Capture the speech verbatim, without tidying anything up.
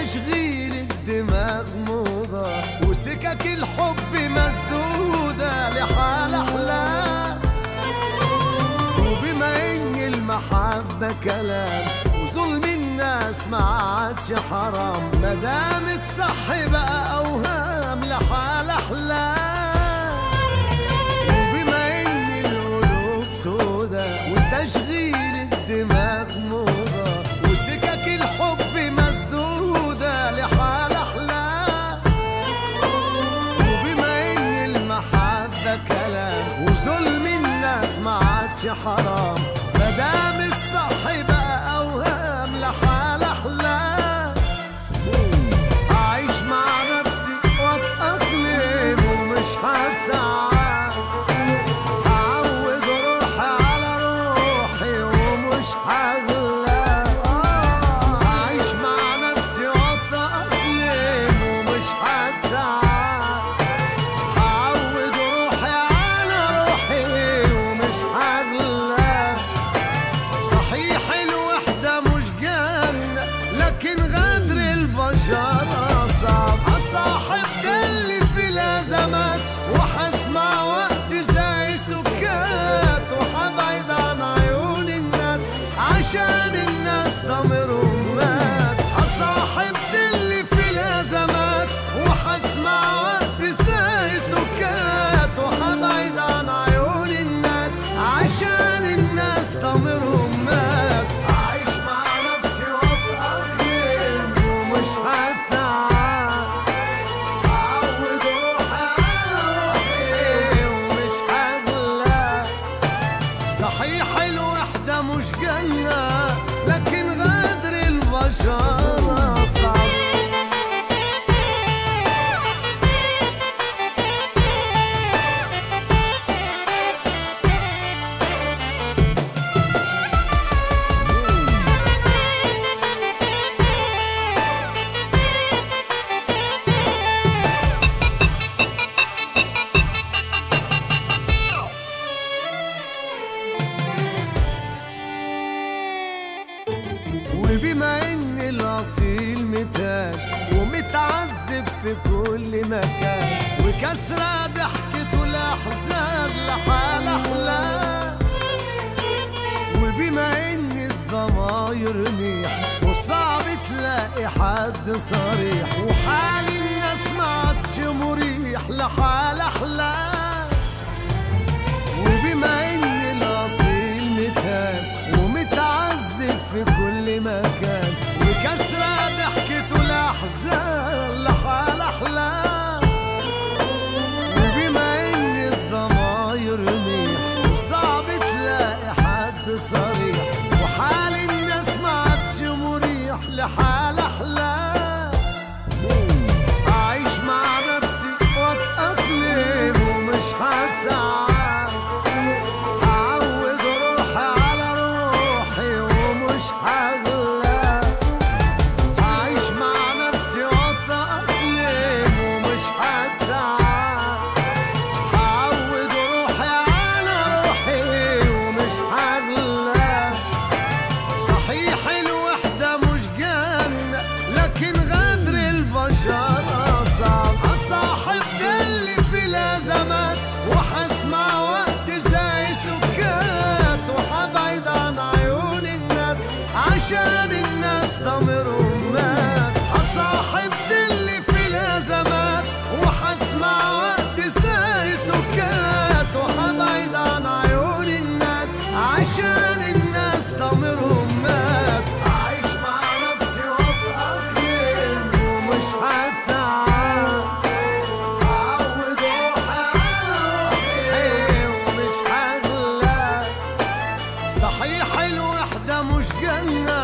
وتشغيل الدماغ موضة، وسكك الحب مسدودة لحال أحلام. وبما إن المحبة كلام وظلم الناس ما عادش حرام، مدام الصح بقى أوهام لحال أحلام. وبما إن القلوب سودا وتشغيل الدماغ موضة، وسكك الحب مسدودة لحال أحلام. وبما إن المحبة كلام وظلم الناس ما عادش حرام، مدام الصح بقى أوهام لحال أحلام. أعيش مع نفسي وأتأقلم ومش هتعب، أعود روحي على روحي ومش هغلب. أعيش مع نفسي وأتأقلم ومش هتعب، أعود روحي على روحي ومش هغلب. صحيح الوحدة مش جنة لكن غدر البشر أصعب. أصاحب ده اللي في الأزمات وحسمع وقت زي سكات، وحبعد عن عيون الناس عشان الناس ضميرهم مات. أصاحب ده اللي في الأزمات وحسمع وقت زي سكات، وحبعد عن عيون الناس عشان الناس ضميرهم مات. أعيش مع نفسي وأتأقلم ومش هتعب، أعود روحي على روحي ومش هغلب. صحيح الوحدة مش جنة لكن غدر البشر صعب. وبما ان الاصيل متاج ومتعذب في كل مكان، وكسرة ضحكته الاحزان لحال احلام. وبما ان الضماير ميح وصعب تلاقي حد صريح، وحال الناس ما عادش مريح لحال احلام. وبما ان الاصيل متاج ومتعذب في كل مكان، وكسرة ضحكته الأحزان لحال أحلام. وبما إن الضماير ميح وصعب تلاقي حد صريح، وحال الناس ما عادش مريح لحال أحلام. أعيش مع نفسي وأتأقلم ومش هتعب، أعود روحي على روحي ومش هغلب. أعيش مع نفسي وأتأقلم ومش هتعب، أعود روحي على روحي ومش هغلب. صحيح الوحدة مش جنة لكن غدر البشر أصعب. أصاحب ده اللي في الأزمات وحسمع وقت زي سكات، وحبعد عن عيون الناس عشان الناس ضميرهم مات. أصاحب ده اللي في الأزمات وحسمع وقت زي سكات، وحبعد عن عيون الناس عشان الناس ضميرهم مات. أعيش مع نفسي وأتأقلم ومش هتعب، أعود روحي على روحي ومش هغلب. صحيح الوحدة مش جنة